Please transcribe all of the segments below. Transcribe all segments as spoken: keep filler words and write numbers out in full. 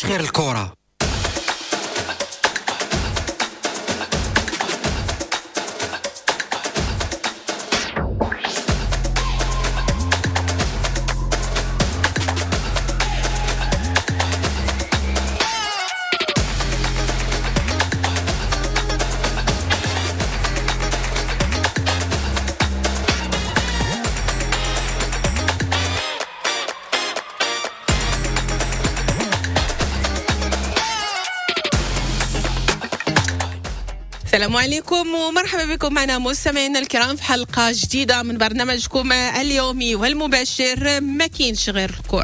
غير الكرة. السلام عليكم ومرحبا بكم معنا مستمعينا الكرام في حلقة جديدة من برنامجكم اليومي والمباشر ما كاينش غير الكرة.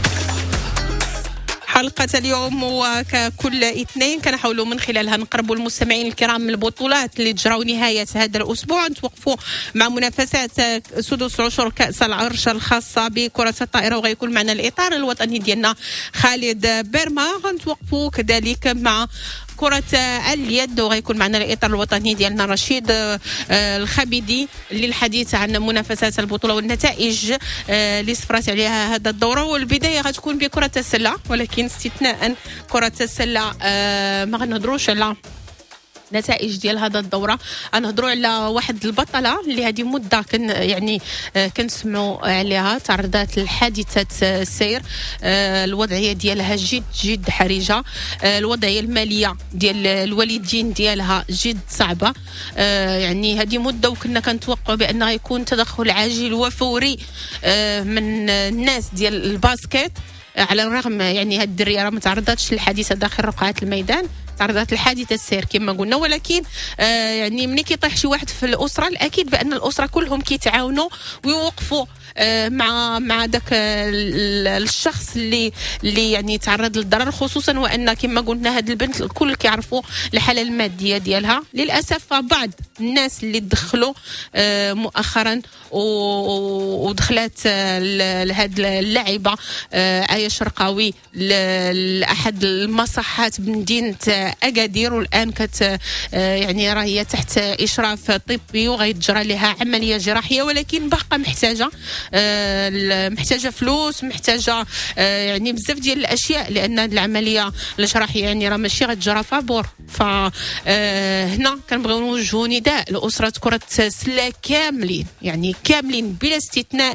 حلقة اليوم وككل اثنين كنحاولوا من خلالها نقربوا المستمعين الكرام من البطولات اللي تجراو نهاية هذا الأسبوع، نتوقفوا مع منافسات سدس عشر كأس العرش الخاصة بكرة الطائرة، وغيكون معنا الإطار الوطني ديالنا خالد بيرما. غنتوقفوا كذلك مع كرة اليد وغيكون معنا الإطار الوطني ديالنا رشيد الخبيدي للحديث عن منافسات البطولة والنتائج اللي صفرات عليها هذا الدورة. والبداية غتكون بكرة السلة، ولكن استثناء كرة السلة ما غنهضروش على نتائج ديال هذا الدوره، غنهضروا على واحد البطله اللي هذه مده كن يعني كنسمعوا عليها تعرضات لحادثه السير، الوضعيه ديالها جد جد حرجه، الوضعيه الماليه ديال الوالدين ديالها جد صعبه، يعني هذه مده وكنا كنتوقعوا بان غيكون تدخل عاجل وفوري من الناس ديال الباسكيت، على الرغم يعني هاد الدريه راه ما تعرضتش للحادثه داخل رقعه الميدان، تعرضت لحادثه السير كما قلنا، ولكن آه يعني ملي كيطيح شي واحد في الاسره الاكيد بان الاسره كلهم كيتعاونوا ويوقفوا آه مع مع داك الشخص اللي اللي يعني تعرض للضرر، خصوصا وان كما قلنا هاد البنت الكل كيعرفوا الحاله الماديه ديالها. للاسف بعض الناس اللي دخلوا آه مؤخرا ودخلت آه لهاد اللاعبه آه آية شرقاوي لاحد المصحات بمدينه أكادير، والآن كت يعني راه هي تحت إشراف طبي وغيتجرى لها عملية جراحية، ولكن باقا محتاجة محتاجة فلوس، محتاجة يعني بزاف ديال الأشياء، لأن العملية الجراحية يعني راه ماشي غتجرى فابور. فهنا كنبغيو نوجهوا نداء لأسرة كرة السلة كاملين، يعني كاملين بلا استثناء،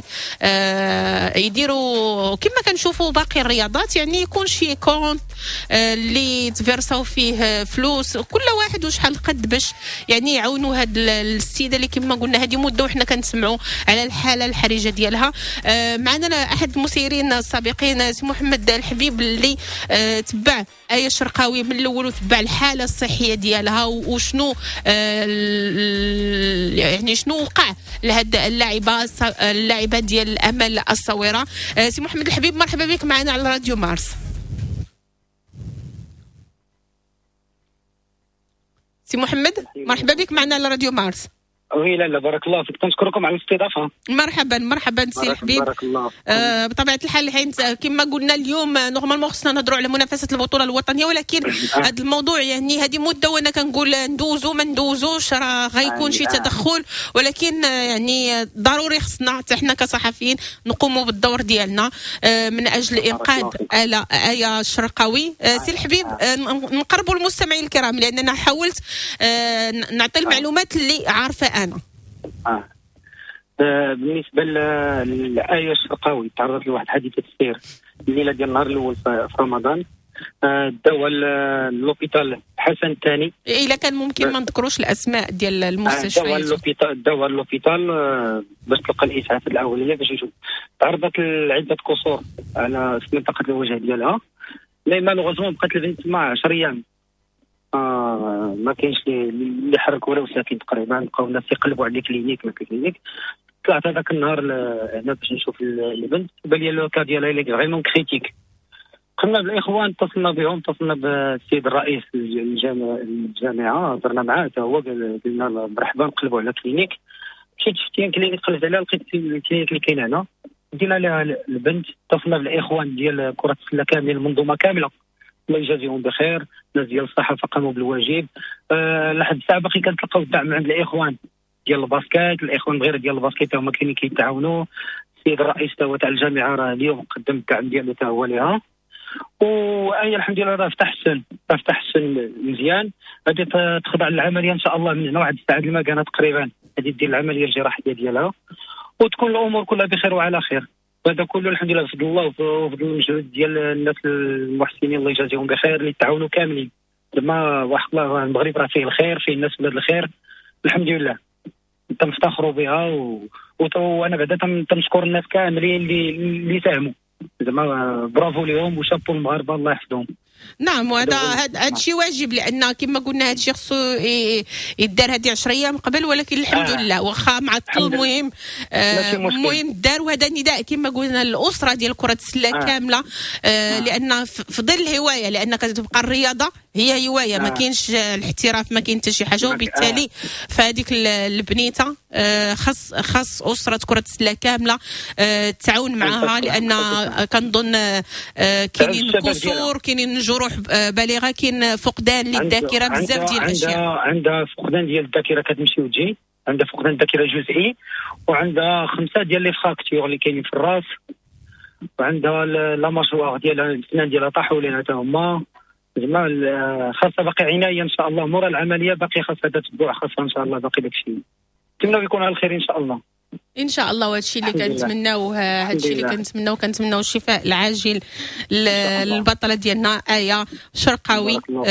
يديروا كما كنشوفوا باقي الرياضات، يعني يكون شي كونت اللي تفيرساو فيه فلوس كل واحد وشحال قد باش يعني يعاونوا هاد السيده اللي كما قلنا هذه مده وحنا كنسمعوا على الحاله الحرجه ديالها. آه معنا احد المسيرين السابقين سي محمد الحبيب اللي آه تبع آية شرقاوي من الاول وتبع الحاله الصحيه ديالها وشنو آه يعني شنو وقع لهاد اللاعبه اللاعبه ديال الامل الصويره. آه سي محمد الحبيب مرحبا بك معنا على راديو مارس. سي محمد مرحبا بك معنا على راديو مارس. وي لا لا بارك الله فيك، كنشكركم على الاستضافه. مرحبا مرحبا سي الحبيب. بارك الله. آه بطبيعه الحال حيت كما قلنا اليوم نورمالمون خصنا نهضروا على منافسه البطوله الوطنيه، ولكن هذا الموضوع يعني هذه مده وانا كنقول ندوزو ما ندوزوش راه غيكون شي تدخل، ولكن يعني ضروري خصنا حتى حنا كصحفيين نقوموا بالدور ديالنا آه من اجل انقاذ آية الشرقاوي. آه سي الحبيب آه نقربوا المستمعين الكرام لاننا حاولت آه نعطي المعلومات اللي عارفه انا. آه. آه بالنسبه لآية الشرقاوي تعرضت لواحد حادثه السير الليله ديال النهار الاول في رمضان، داوها لوبيتال حسن الثاني. الا كان ممكن ما نذكروش الاسماء ديال المستشفيات. داوها لوبيتال داوها لوبيتال باش تلقى الاسعافات الاوليه باش يشوف. تعرضت لعده كسور على منطقه الوجه ديالها، مي مالوغوزمون بقات البنت تما عشرة ايام. آه ما كاينش اللي حرك ولا ساكن تقريبا، بقاو الناس يقلبوا على الكلينيك ما كلينيك. طلعت هذاك النهار هنا باش نشوف البنت، بان لي لو كا ديالها اللي فريمون كريتيك. قلنا بالاخوان، اتصلنا بهم، اتصلنا بالسيد الرئيس الجامعه، هضرنا معاه حتى هو قلنا مرحبا نقلبوا على كلينيك. مشيت شفت كلينيك قلت عليها لقيت الكلينيك اللي كاين هنا، دينا لها البنت. اتصلنا بالاخوان ديال كره السله كاملين، المنظومه كامله الله يجازيهم بخير، الناس ديال الصحه قاموا بالواجب. أه لحد الساعه باقي كنتلقاو الدعم عند الاخوان ديال الباسكيت، الاخوان غير ديال الباسكيت هما كاينين كيتعاونوا. السيد الرئيس تاع الجامعه راه اليوم قدم الدعم ديالو حتى هو ليها. واي الحمد لله راه في تحسن راه في تحسن مزيان. غادي تخضع للعمليه ان شاء الله من هنا واحد الساعه المكانه تقريبا، غادي دير العمليه الجراحيه ديالها وتكون الامور كلها بخير وعلى خير. وهذا كله الحمد لله بفضل الله وبفضل المجهود ديال الناس المحسنين الله يجازيهم بخير اللي تعاونوا كاملين. زعما واحد الله المغرب راه فيه الخير، فيه الناس بلاد الخير الحمد لله، تنفتخروا بها و... وانا بعدا تنشكر الناس كاملين اللي اللي ساهموا، زعما برافو لهم وشابوا المغاربه الله يحفظهم. نعم، وهذا هذا الشيء واجب، لان كما قلنا هذا الشيء خصو يدار هذه عشرة ايام قبل، ولكن الحمد آه. لله واخا معطل المهم آه المهم دار. وهذا نداء كما قلنا الاسره ديال كره السله آه. كامله آه آه. لان في ظل الهوايه، لان كتبقى الرياضه هي هوايه، ما كاينش الاحتراف، ما كاين حتى شي حاجه، وبالتالي فهذيك البنيته خاص خاص اسره كره السله كامله تعاون معها، لان كنظن كاينين كسور، كاينين جروح بالغه، كاين فقدان للذاكره، بزاف ديال الاشياء. عندها فقدان ديال الذاكره كتمشي وتجي، عندها فقدان الذاكره جزئي، وعندها خمسه ديال لي فراكتور اللي كاينين في الراس، وعندها لا ماجوار ديالها الاسنان ديالها طاحوا ليها حتى هما. زعما خاصه باقي عنايه ان شاء الله مورا العمليه، باقي خاصها تتبع، خاصها ان شاء الله باقي داكشي. نتمنى يكون على الخير ان شاء الله ان شاء الله. وهذا الشيء اللي كنتمناوه، هذا الشيء اللي كنتمناوه كنتمناو الشفاء العاجل للبطله ديالنا آية شرقاوي. آه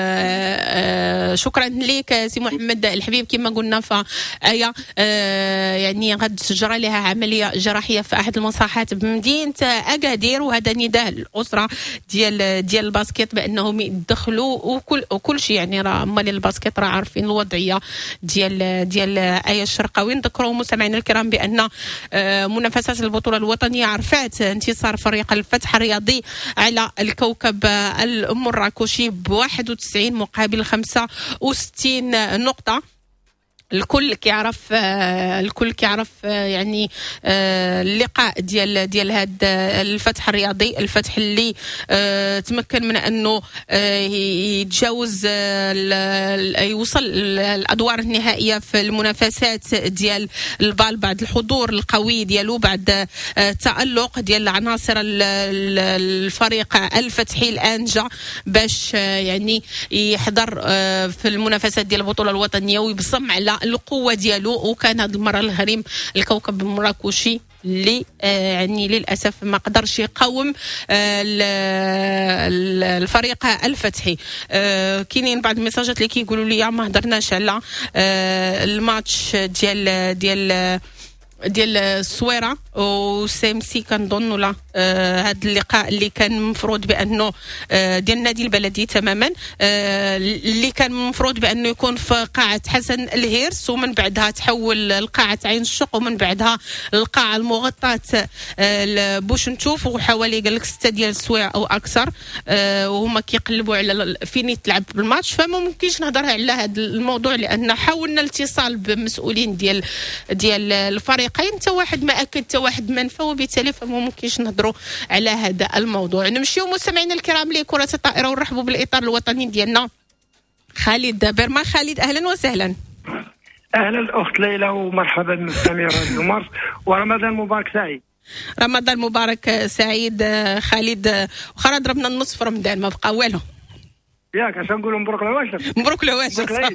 آه شكرا لك سي محمد الحبيب. كما قلنا فآية آه يعني غد تجرى لها عمليه جراحيه في احد المصحات بمدينه اكادير، وهذا نداء الاسره ديال ديال الباسكيت بانهم يدخلوا وكل وكل شيء، يعني راه مال الباسكيت راه عارفين الوضعيه ديال ديال آية الشرقاوي. نذكروا مستمعينا الكرام بأن منافسات البطولة الوطنية عرفات انتصار فريق الفتح الرياضي على الكوكب المراكشي ب واحد وتسعين مقابل خمسة وستين نقطة. الكل كيعرف آه الكل كيعرف آه يعني آه اللقاء ديال ديال هذا الفتح الرياضي، الفتح اللي آه تمكن من انه آه يتجاوز آه يوصل الادوار النهائيه في المنافسات ديال البال بعد الحضور القوي ديالو، بعد آه تألق ديال عناصر الفريق الفتحي الانجا باش آه يعني يحضر آه في المنافسات ديال البطوله الوطنيه ويبصم على القوه ديالو. وكان هذه المره الغريم الكوكب المراكشي اللي آه يعني للاسف ما قدرش يقاوم آه الفريق الفتحي. آه كاينين بعض الميساجات اللي كيقولوا لي ما هضرناش على آه الماتش ديال ديال ديال الصويره وسيمسي كنظن ولا آه هذا اللقاء اللي كان مفروض بانه آه ديال النادي البلدي تماما آه اللي كان مفروض بانه يكون في قاعه حسن الهيرس، ومن بعدها تحول لقاعه عين الشق، ومن بعدها القاعه المغطاه آه بوش نشوف، وحوالي قال لك سته ديال السوايع او اكثر آه وهما كيقلبوا على فين يتلعب بالماتش. فما ممكنش نهضر على هذا الموضوع لان حاولنا الاتصال بمسؤولين ديال ديال الفريق، حتى واحد ما اكد حتى واحد منفى، وبالتالي فما ممكنش نهضروا على هذا الموضوع. نمشيو مستمعينا الكرام لكرة الطائرة ونرحبوا بالاطار الوطني ديالنا خالد بيرما. خالد اهلا وسهلا. اهلا الاخت ليلى ومرحبا بالمستمعين راديو مارس، ورمضان مبارك سعيد. رمضان مبارك سعيد خالد. وخا ضربنا النص في رمضان ما بقى والو ياك اش نقولوا مبروك العواشر. مبروك العواشر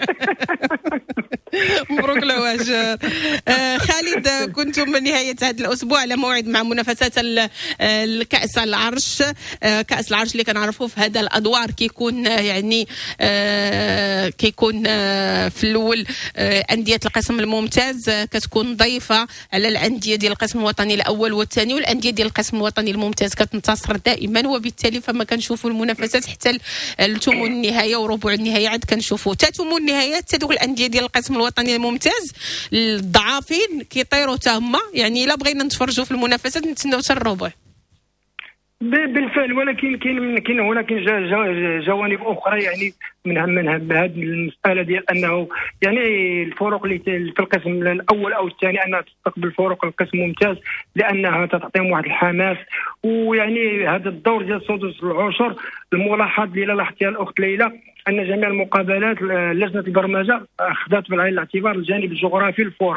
مبروك العواشر. آه خالد كنتم من نهاية هذا الأسبوع على موعد مع منافسات الكأس العرش. آه كأس العرش اللي كنعرفوه في هذا الأدوار كيكون آه يعني آه كيكون آه في الأول آه أندية القسم الممتاز آه كتكون ضيفة على الأندية ديال القسم الوطني الأول والثاني، والأندية ديال القسم الوطني الممتاز كتنتصر دائما، وبالتالي فما كنشوفوا المنافسات حتى الثمن النهايه وربع النهايه عاد كنشوفوا حتى ثمن النهايات حتى دوك الانديه ديال القسم الوطني الممتاز الضعافين كيطيروا حتى هما، يعني الا بغينا نتفرجوا في المنافسات نتسناو حتى الربع بالفعل. ولكن كاين كاين هنا كاين جوانب اخرى يعني من من هذه المساله ديال انه يعني الفرق اللي في القسم الاول او الثاني انها تستقبل فرق القسم الممتاز لانها تعطيهم واحد الحماس. ويعني هذا الدور ديال سدس العشر الملاحظ اللي لاحظتها الاخت ليلى ان جميع المقابلات لجنه البرمجه اخذت بعين الاعتبار الجانب الجغرافي للفرق،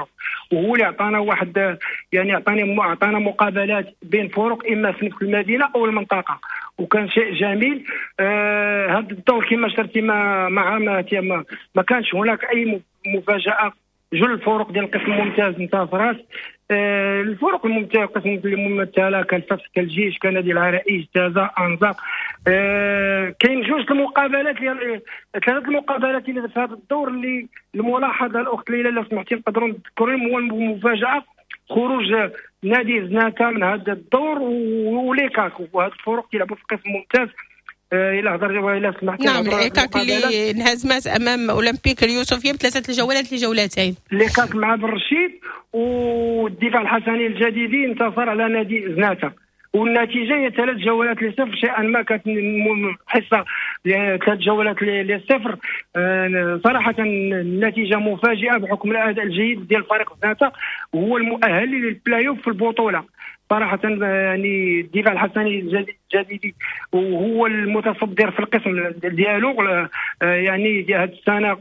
وهو اللي عطانا واحد يعني عطاني عطانا مقابلات بين فرق اما في نفس المدينه او المنطقه، وكان شيء جميل. آه هذا الدور كما شرتي ما ما ما, ما كانش هناك اي مفاجاه. جل الفرق ديال القسم الممتاز انتصرت. آه الفرق الممتاز القسم الممثله كالفتح كالجيش كنادي العرائش تازا انزا. آه كاين جوج المقابلات اللي ثلاث المقابلات اللي في هذا الدور اللي الملاحظه الاخت ليلى لو سمحتي نقدروا نذكرهم. هو المفاجاه خروج نادي زناتة من هذا الدور وليكاك، وهذه الفرق يلعبوا في القسم الممتاز. الى هضر والى سمحت. نعم ليكاك اللي انهزمت امام اولمبيك اليوسفيه بثلاثه الجولات لجولتين. ليكاك مع بن رشيد والدفاع الحسني الجديدي انتصر على نادي زناتة، والنتيجه هي ثلاث جولات لصفر. شيئا ما كانت حصه ثلاث جولات لصفر. صراحه النتيجه مفاجئه بحكم الاداء الجيد ديال فريق زناتة، وهو المؤهل للبلاي اوف في البطوله. صراحه يعني الدفاع الحسني الجديدي وهو المتصدر في القسم ديالو، يعني هذه السنه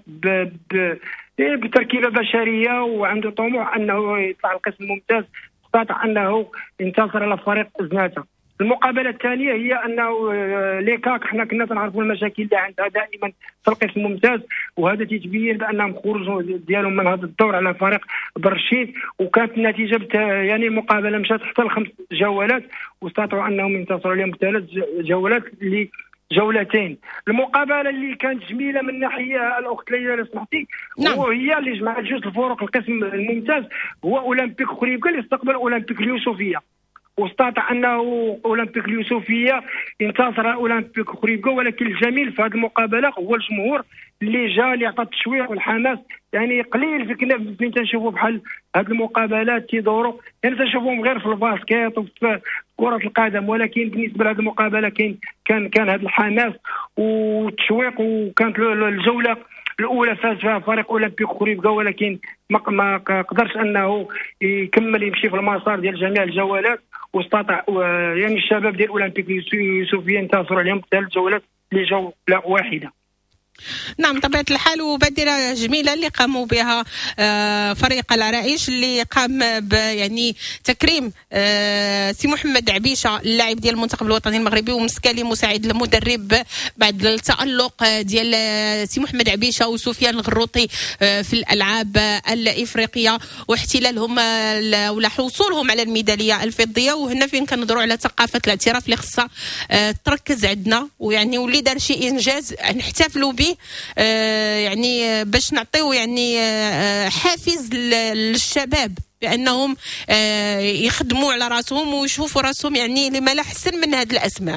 بتركيبه بشريه وعنده طموح انه يطلع القسم الممتاز. استطاع انه ينتصر على فريق زناتة. المقابله الثانيه هي انه ليكاك حنا كنا تنعرفوا المشاكل اللي عندها دائما في القسم الممتاز، وهذا تيتبين بانهم خرجوا ديالهم من هذا الدور على فريق برشيد، وكانت النتيجه يعني المقابله مشات حتى لخمس جولات واستطاعوا انهم ينتصروا عليهم ثلاث جولات ل جولتين. المقابله اللي كانت جميله من ناحيه الاخت ليلى لو سمحتي، نعم. وهي اللي جمعت جوج الفرق القسم الممتاز، هو اولمبيك خريبكا اللي استقبل اولمبيك اليوسفيه، واستطاع انه اولمبيك اليوسفيه ينتصر على اولمبيك خريبكا. ولكن الجميل في هذه المقابله هو الجمهور اللي جا اللي عطى التشويق والحماس. يعني قليل في كنا فين تنشوفوا بحال هذه المقابلات تيدوروا، يعني تنشوفوهم غير في الباسكيت وفي كرة القدم، ولكن بالنسبه لهذه المقابله كان كان كان هذا الحماس والتشويق. وكانت الجوله الاولى فاز فيها فريق اولمبيك خريبكا، ولكن ما ما قدرش انه يكمل يمشي في المسار ديال جميع الجولات، واستطاع يعني الشباب ديال اولمبيك اليوسفيه انتصروا عليهم ثلاث جولات لجوله واحده. نعم طبيعة الحال، وبادرة جميلة اللي قاموا بها فريق العرائش اللي قام يعني تكريم سي محمد عبيشة اللاعب ديال المنتخب الوطني المغربي ومسكالي مساعد المدرب بعد التألق ديال سي محمد عبيشة وسفيان الغروطي في الألعاب الإفريقية واحتلالهم ولا حصولهم على الميدالية الفضية. وهنا فين كنهضروا على ثقافة الاعتراف اللي خصها تركز عندنا، ويعني واللي دار شي إنجاز نحتفلوا به آه يعني باش نعطيو يعني آه حافز للشباب بانهم آه يخدموا على راسهم ويشوفوا راسهم يعني لما لا احسن من هذه الاسماء.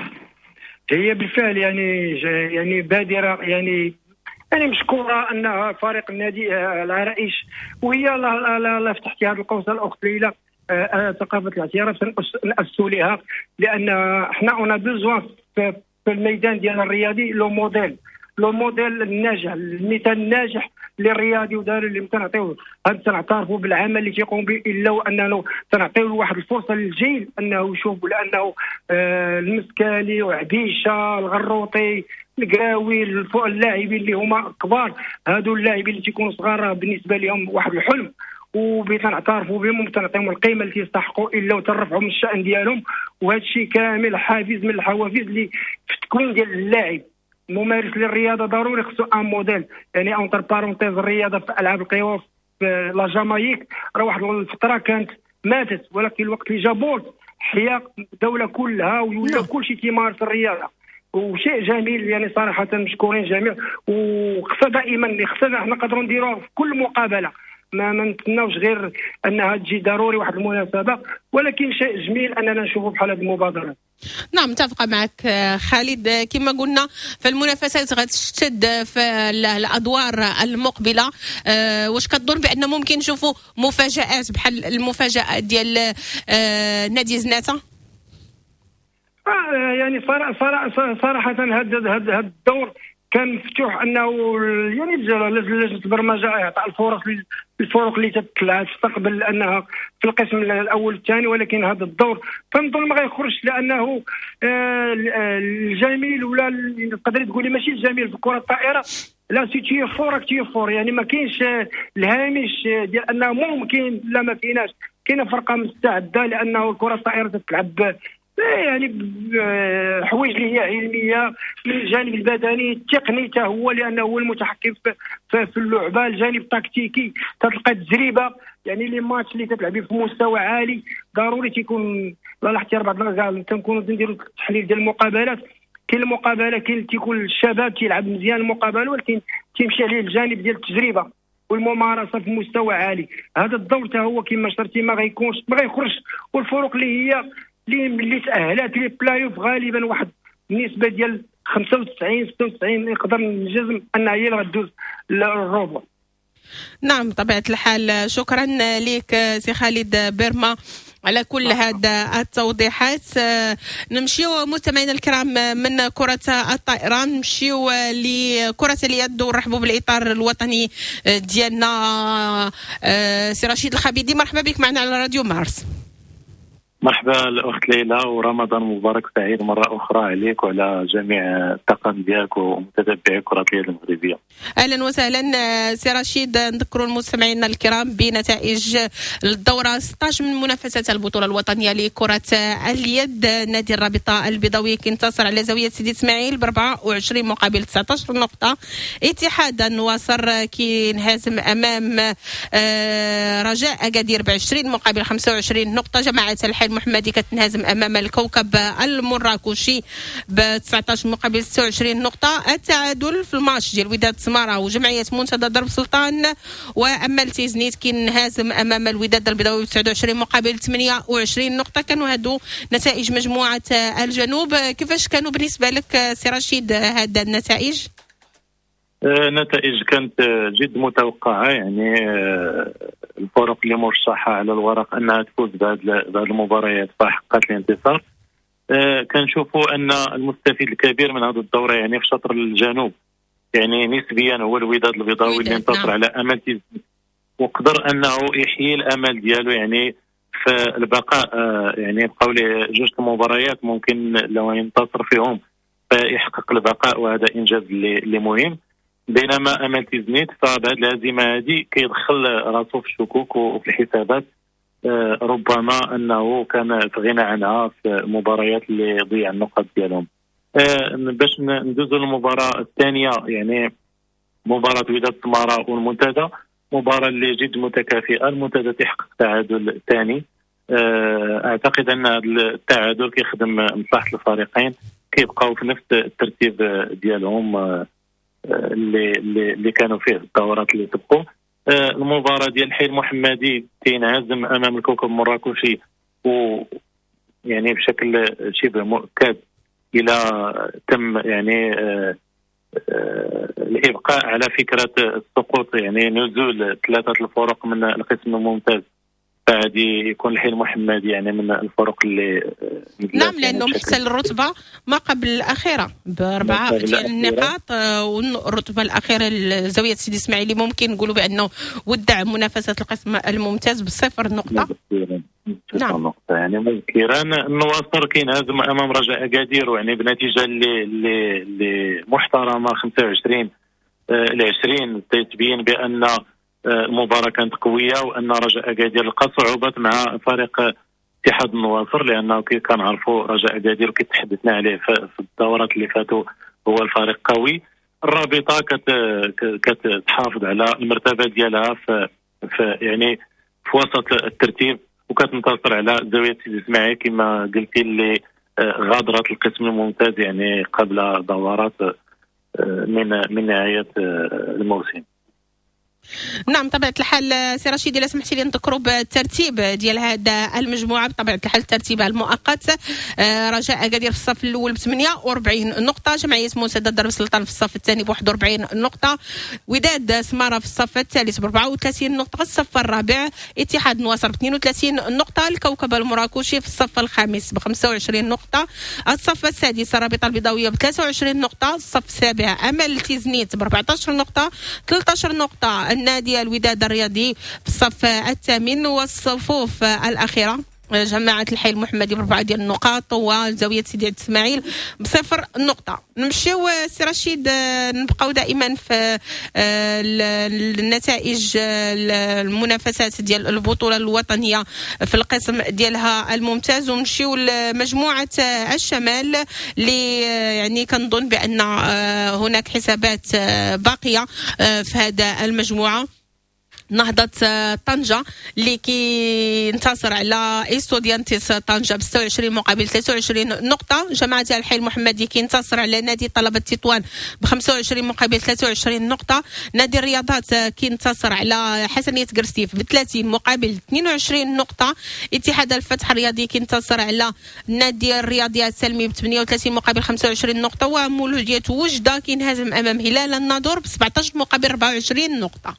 هي بالفعل يعني يعني بادره يعني يعني مشكوره انها فريق النادي العرائش، وهي لا فتحتي هذا القوس الاخت ليلى ثقافه الاعتراف نأسسوا لها، لان احنا اون بيزوان في الميدان ديال الرياضي لو موديل لو موديل الناجح، المثال الناجح للرياضي ودار اللي تنعطيوه هذا تنعترفوا بالعمل اللي تيقوم به، الا وانه تنعطيوه واحد الفرصه للجيل انه يشوف، لانه آه المسكالي وعبيشه الغروطي القراوي اللاعبين اللي هما كبار، هادو اللاعبين اللي تيكونوا صغار بالنسبه لهم واحد الحلم، وبتنعترفوا بهم وتنعطيهم القيمه اللي يستحقوا الا وترفعوا من الشان ديالهم. وهذا الشيء كامل حافز من الحوافز اللي في التكوين ديال اللاعب. ممارس للرياضه ضروري خصو ان موديل، يعني اونتر بارونتيز الرياضه في العاب القوى في لا جامايك راه واحد الفتره كانت ماتت، ولكن الوقت اللي جا بولت حيا الدوله كلها ولا كلشي تيمارس الرياضه، وشيء جميل يعني صراحه مشكورين جميع. وخصها دائما خصنا احنا نقدروا نديروها في كل مقابله، ما ما نتناوش غير انها تجي ضروري واحد المناسبه، ولكن شيء جميل اننا نشوفوا بحال هذه المبادرات. نعم متفقه معك خالد. كما قلنا فالمنافسات غتشتد في الادوار المقبله. أه واش كتظن بان ممكن نشوفوا مفاجات بحال المفاجاه ديال أه نادي زناتة؟ آه يعني صراحه صراحه هذا هذا الدور كان مفتوح انه يعني لجنه البرمجه يعطي الفرص للفرق اللي تطلع تستقبل انها في القسم الاول والثاني، ولكن هذا الدور تنظن ما غيخرجش، لانه الجميل ولا تقدري تقولي ماشي الجميل في كره الطائره لا سي تي فور تي فور، يعني ما كاينش الهامش ديال انه ممكن لا ما كايناش. كاينه فرقه مستعده لانه الكره الطائره تتلعب يعني حوايج اللي هي علميه من الجانب البدني التقني حتى هو، لانه هو المتحكم في اللعبه. الجانب التكتيكي تلقى تجربه، يعني لي ماتش اللي تتلعبي في مستوى عالي ضروري تيكون لا الاحتيار. بعض المرات تنكونوا نديروا التحليل ديال المقابلات، كاين المقابله كاين تيكون الشباب تيلعب مزيان المقابله، ولكن تيمشي عليه الجانب ديال التجربه والممارسه في مستوى عالي. هذا الدور حتى هو كما شرتي ما غيكونش ما غيخرجش. والفروق اللي هي اللي اللي تاهلات لي بلايوف غالبا واحد النسبه ديال خمسة وتسعين ستة وتسعين نقدر نجزم انها هي اللي غدوز للربع. نعم طبيعة الحال. شكرا لك سي خالد بيرما على كل هذا التوضيحات. نمشيو مستمعينا الكرام من كرة الطائرة نمشيو لكرة اليد ونرحبوا بالإطار الوطني ديالنا سي رشيد الخبيدي. مرحبا بك معنا على راديو مارس. مرحبا الأخت ليلى، ورمضان مبارك سعيد مرة أخرى عليك وعلى جميع الطاقم ديالك ومتتبعي كرة اليد المغربية. أهلا وسهلا سي رشيد. نذكروا المستمعين الكرام بنتائج الدورة ستة عشر من منافسات البطولة الوطنية لكرة اليد. نادي الرابطة البيضاوي كينتصر على زاوية سيدي إسماعيل ب أربعة وعشرين مقابل تسعة عشر نقطة. اتحاد النواصر كينهزم أمام رجاء أكادير ب عشرين مقابل خمسة وعشرين نقطة. جماعة الحلم محمدي كتنهزم امام الكوكب المراكشي ب تسعة عشر مقابل ستة وعشرين نقطه. التعادل في الماتش ديال وداد سماره وجمعيه منتدى درب سلطان. واما التيزنيت كينهزم امام الوداد البيضاوي ب تسعة وعشرين مقابل ثمانية وعشرين نقطه. كانوا هادو نتائج مجموعه الجنوب. كيفاش كانوا بالنسبه لك سي رشيد هذه النتائج؟ نتائج كانت جد متوقعة، يعني الفرق اللي مرشحة على الورق أنها تفوز بهذه المباريات فحققت الانتصار. كنشوفوا أن المستفيد الكبير من هذه الدورة يعني في شطر الجنوب يعني نسبيا هو الوداد البيضاوي اللي انتصر على أمل تيزنيت وقدر أنه يحيي الأمل ديالو يعني في البقاء. يعني بقاو ليه جوج المباريات ممكن لو ينتصر فيهم فيحقق البقاء، وهذا إنجاز اللي مهم. بينما امل تيزنيت فبهذه الهزيمه هذه كيدخل راسو في الشكوك وفي الحسابات، آه ربما انه كان في غنى عنها في المباريات اللي ضيع النقط ديالهم. آه باش ندوزو للمباراه الثانيه، يعني مباراه وداد سماره والمنتدى، مباراه اللي جد متكافئه. المنتدى تحقق تعادل ثاني. آه اعتقد ان هذا التعادل كيخدم مصلحه الفريقين، كيبقاو في نفس الترتيب ديالهم آه اللي اللي كانوا فيه الدورات اللي سبقوا. آه المباراه ديال الحي المحمدي كينهزم امام الكوكب المراكشي و يعني بشكل شبه مؤكد الى تم يعني آه آه الابقاء على فكره السقوط، يعني نزول ثلاثه الفرق من القسم الممتاز. فهذه يكون الحي المحمدي يعني من الفرق اللي نعم لانه محتل الرتبه ما قبل الاخيره باربعه ديال النقاط، والرتبه الاخيره لزاويه سيدي اسماعيل ممكن نقولوا بانه ودع منافسه القسم الممتاز بصفر نقطه. نعم نقطه يعني مذكرا. النواصر كينهزم امام رجاء اكادير يعني بنتيجه اللي اللي, اللي محترمه خمسة وعشرين ل عشرين، تبين بان المباراة كانت قوية وأن رجاء أكادير لقى صعوبات مع فريق اتحاد النواصر، لأنه كي كنعرفوا رجاء أكادير كي تحدثنا عليه في الدورات اللي فاتوا هو الفريق قوي. الرابطة كتحافظ على المرتبة ديالها في, في يعني في وسط الترتيب، وكتنتصر على زاوية سيدي إسماعيل كما قلتي اللي غادرت القسم الممتاز يعني قبل دورات من من نهاية الموسم. نعم طبيعة الحال سي رشيد إلا سمحتي لي نذكروا بالترتيب ديال هذا المجموعة. بطبيعة الحال الترتيب المؤقت، رجاء أكادير في الصف الأول ب ثمانية وأربعين نقطة، جمعية منتدى درب سلطان في الصف الثاني ب واحد وأربعين نقطة، وداد سمارة في الصف الثالث ب أربعة وثلاثين نقطة، الصف الرابع اتحاد نواصر ب اثنين وثلاثين نقطة، الكوكب المراكشي في الصف الخامس ب خمسة وعشرين نقطة، الصف السادس الرابطة البيضاوية ب ثلاثة وعشرين نقطة، الصف السابع أمل تيزنيت ب أربعة عشر نقطة، ثلاثة عشر نقطة النادي الوداد الرياضي في الصف الثامن، والصفوف الأخيرة جماعة الحي المحمدي بربعة ديال النقاط، وزاوية سيدي عبد اسماعيل بصفر نقطة. نمشيو سي رشيد، نبقاو دائما في النتائج المنافسات ديال البطولة الوطنية في القسم ديالها الممتاز، ونمشيو لمجموعة الشمال اللي يعني كنظن بأن هناك حسابات باقية في هذا المجموعة. نهضة طنجة اللي كينتصر على إستوديانتيس طنجة ب ستة وعشرين مقابل ثلاثة وعشرين نقطة. جماعة الحي المحمدي كينتصر على نادي طلبة تطوان ب خمسة وعشرين مقابل ثلاثة وعشرين نقطة. نادي الرياضات كينتصر على حسنية قرستيف ب ثلاثين مقابل اثنين وعشرين نقطة. اتحاد الفتح الرياضي كينتصر على نادي الرياضيات السلمي ب ثمانية وثلاثين مقابل خمسة وعشرين نقطة. ومولودية وجدة كينهزم أمام هلال الناظور ب سبعة عشر مقابل أربعة وعشرين نقطة.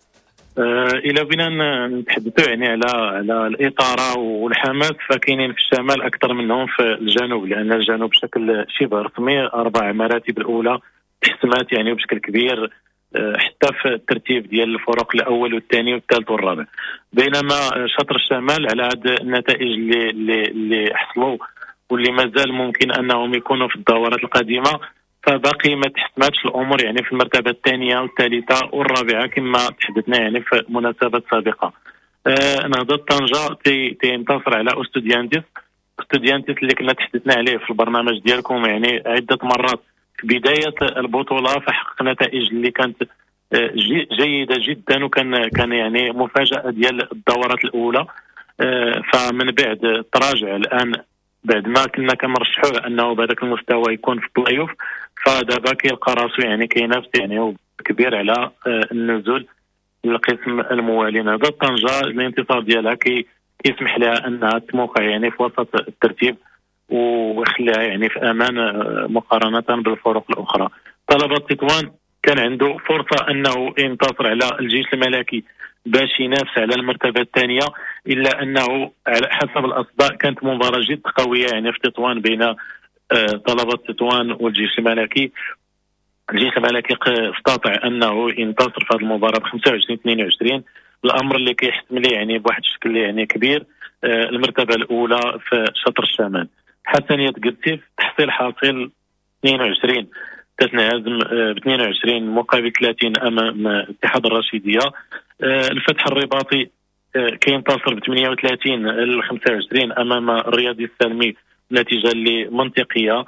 آه الى بنا نتحدثوا يعني على على الاثاره والحماس، فكاينين في الشمال اكثر منهم في الجنوب، لان الجنوب بشكل شبه رسمي اربع مراتب الاولى تحسمات يعني بشكل كبير، آه حتى في الترتيب ديال الفرق الاول والثاني والثالث والرابع. بينما شطر الشمال على هذه النتائج اللي اللي, اللي حصلوا واللي مازال ممكن انهم يكونوا في الدورات القادمه، فباقي ما تحسماتش الامور يعني في المرتبه الثانيه والثالثه والرابعه كما تحدثنا يعني في مناسبات سابقه. آه نهضة طنجة تينتصر على استوديانتيس استوديانتيس اللي كنا تحدثنا عليه في البرنامج ديالكم يعني عده مرات في بدايه البطوله، فحقق نتائج اللي كانت آه جيده جدا، وكان كان يعني مفاجاه ديال الدورات الاولى. آه فمن بعد تراجع الان بعد ما كنا كنرشحوه انه بهذاك المستوى يكون في البلاي اوف، فدابا كيلقى راسو يعني كينافس يعني كبير على النزول للقسم الموالي. نهضة طنجة الانتصار ديالها كي كيسمح لها انها تموقع يعني في وسط الترتيب ويخليها يعني في امان مقارنه بالفرق الاخرى. طلبة تطوان كان عنده فرصه انه ينتصر على الجيش الملكي باش ينافس على المرتبه الثانيه، الا انه على حسب الاصداء كانت مباراه جد قويه يعني في تطوان بين آه طلبة تطوان والجيش الملكي. الجيش الملكي استطاع انه ينتصر في هذه المباراه ب خمسة وعشرين اثنين وعشرين، الامر اللي كيحسم ليه يعني بواحد الشكل يعني كبير آه المرتبه الاولى في شطر الشمال. حسنية قرتيف تحصيل حاصل اثنين وعشرين، تتنهزم ب اثنين وعشرين مقابل ثلاثين امام اتحاد الرشيديه. الفتح الرباطي كينتصر ب ثمانية وثلاثين ل خمسة وعشرين امام الرياضي السلمي، نتيجه اللي منطقيه.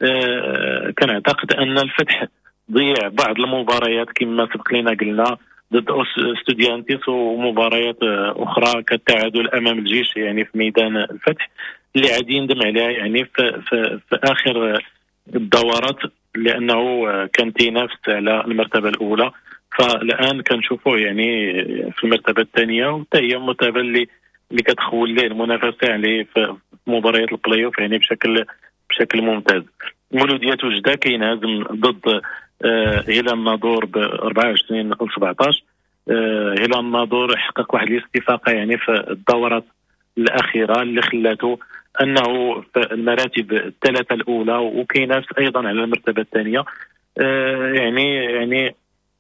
كنعتقد ان الفتح ضيع بعض المباريات كما سبق لنا قلنا ضد استوديانتيس ومباريات اخرى كالتعادل امام الجيش يعني في ميدان الفتح اللي عادي يندم عليها يعني في, في, في اخر الدورات، لانه كان تينافس على المرتبه الاولى. فالان كنشوفوه يعني في المرتبه الثانيه، وحتى هي المرتبه اللي اللي كتخول ليه المنافسه يعني في مباريات البلاي اوف يعني بشكل بشكل ممتاز. مولودية وجده كينهزم ضد آه هلال الناظور ب أربعة وعشرين ل سبعة عشر. آه هلال الناظور حقق واحد الاستفاقه يعني في الدورات الاخيره اللي خلاته انه في المراتب الثلاثه الاولى وكينافس ايضا على المرتبه الثانيه. آه يعني يعني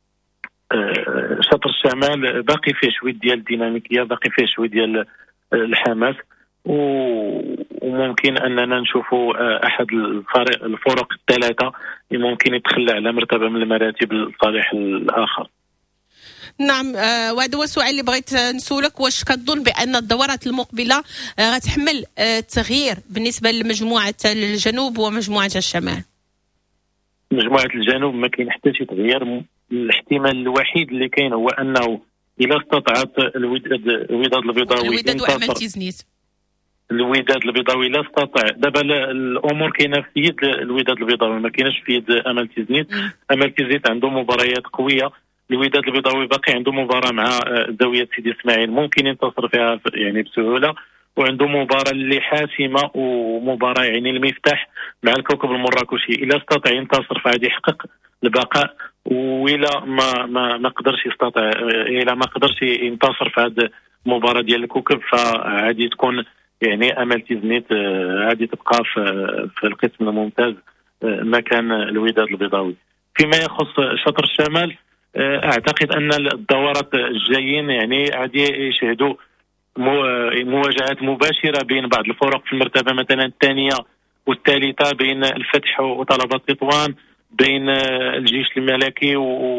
آه شطر الشمال باقي فيه شويه ديال الديناميكيه، باقي فيه شويه ديال الحماس، وممكن اننا نشوفوا آه احد الفرق الفرق الثلاثه اللي ممكن يتخلى على مرتبه من المراتب لصالح الاخر. نعم، آه وهذا هو السؤال اللي بغيت نسولك، واش كتظن بان الدورات المقبله آه غتحمل آه تغيير بالنسبه لمجموعه الجنوب ومجموعه الشمال؟ مجموعه الجنوب ما كاين حتى شي تغيير. الاحتمال الوحيد اللي كاين هو انه اذا استطاعت الوداد الوداد البيضاوي الوداد وامل تيزنيت الوداد البيضاوي لا استطاع. دابا الامور كاينه في يد الوداد البيضاوي، ما كايناش في يد امل تيزنيت. امل تيزنيت عنده مباريات قويه، الوداد البيضاوي باقي عنده مباراه مع زاويه سيدي اسماعيل ممكن ينتصر فيها يعني بسهوله، وعنده مباراه اللي حاسمه ومباراه يعني المفتاح مع الكوكب المراكشي. الا استطاع ينتصر فغادي يحقق البقاء، وإلا ما ما ما قدرش يستطيع إلا ما قدرش ينتصر في هذه المباراه ديال الكوكب، فغادي تكون يعني امل تيزنيت غادي تبقى في في القسم الممتاز مكان الوداد البيضاوي. فيما يخص شطر الشمال اعتقد ان الدورات الجايين يعني غادي يشهدوا مواجهات مباشرة بين بعض الفرق في المرتبة مثلا الثانية والثالثة، بين الفتح وطلبة تطوان، بين الجيش الملكي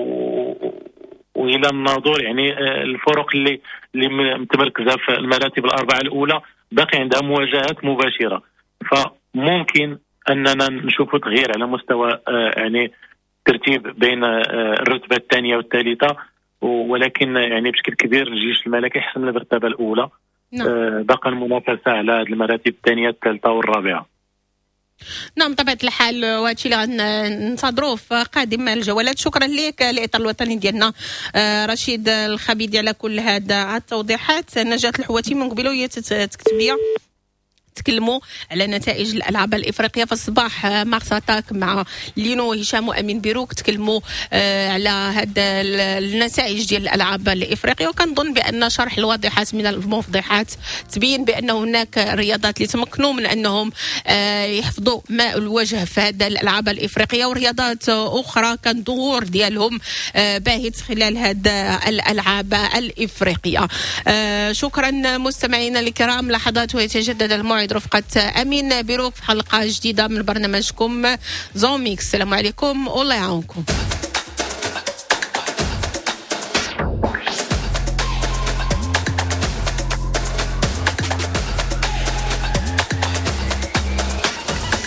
وإلى الناظور. يعني الفرق اللي اللي متمركزة في المراتب الأربعة الأولى باقي عندها مواجهات مباشرة، فممكن أننا نشوف تغيير على مستوى يعني ترتيب بين الرتبة الثانية والثالثة، ولكن يعني بشكل كبير الجيش الملكي حسم المرتبة الأولى. نعم. بقى المنافسة على هذه المراتب الثانية الثالثة والرابعة. نعم بطبيعة الحال، وهادشي اللي غننتظروه في قادم الجولات. شكرا لك الإطار الوطني ديالنا رشيد الخبيدي على كل هذا التوضيحات. نجاة الحواتي من قبيله هي تكتبية تكلموا على نتائج الألعاب الإفريقية في الصباح. مارس اتاك مع لينو هشام وأمين بيروك تكلموا على هاد النتائج ديال الألعاب الإفريقية، وكنظن بأن شرح الواضحات من المفضحات تبين بأن هناك رياضات اللي تمكنوا من أنهم يحفظوا ماء الوجه في هذه الألعاب الإفريقية، ورياضات أخرى كان ظهور ديالهم باهت خلال هذه الألعاب الإفريقية. شكرا مستمعينا الكرام، لحظات ويتجدد الموعد رفقة أمين بيروك في حلقة جديدة من برنامجكم زوميكس. السلام عليكم والله يعاونكم.